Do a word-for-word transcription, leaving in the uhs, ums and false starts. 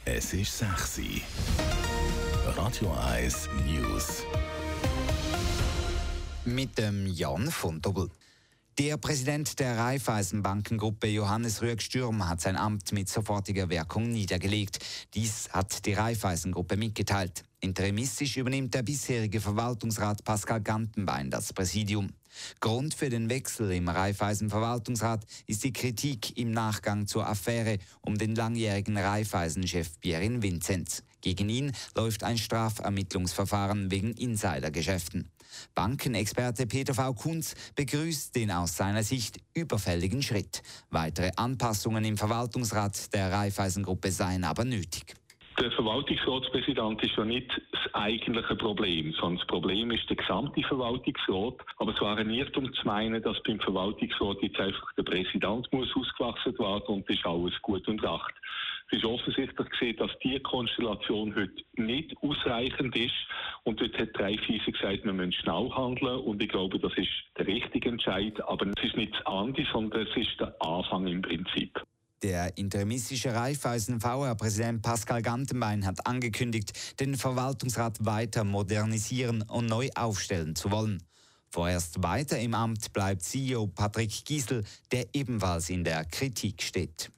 Es ist sechs Uhr. Radio eins News. Mit dem Jan von Dobbel. Der Präsident der Raiffeisenbankengruppe Johannes Rüegg-Stürm hat sein Amt mit sofortiger Wirkung niedergelegt. Dies hat die Raiffeisengruppe mitgeteilt. Interimistisch übernimmt der bisherige Verwaltungsrat Pascal Gantenbein das Präsidium. Grund für den Wechsel im Raiffeisen-Verwaltungsrat ist die Kritik im Nachgang zur Affäre um den langjährigen Raiffeisen-Chef Pierin Vinzenz. Gegen ihn läuft ein Strafermittlungsverfahren wegen Insidergeschäften. Bankenexperte Peter V. Kunz begrüßt den aus seiner Sicht überfälligen Schritt. Weitere Anpassungen im Verwaltungsrat der Raiffeisengruppe seien aber nötig. Der Verwaltungsratspräsident ist ja nicht das eigentliche Problem, sondern das Problem ist der gesamte Verwaltungsrat. Aber es wäre ein Irrtum zu meinen, dass beim Verwaltungsrat jetzt einfach der Präsident muss ausgewachsen werden und das ist alles gut und recht. Es ist offensichtlich gesehen, dass diese Konstellation heute nicht ausreichend ist und dort hat Raiffeisen gesagt, wir müssen schnell handeln und ich glaube, das ist der richtige Entscheid, aber es ist nicht das Ende, sondern es ist der Anfang im Prinzip. Der interimistische Raiffeisen-V R-Präsident Pascal Gantenbein hat angekündigt, den Verwaltungsrat weiter modernisieren und neu aufstellen zu wollen. Vorerst weiter im Amt bleibt C E O Patrick Giesel, der ebenfalls in der Kritik steht.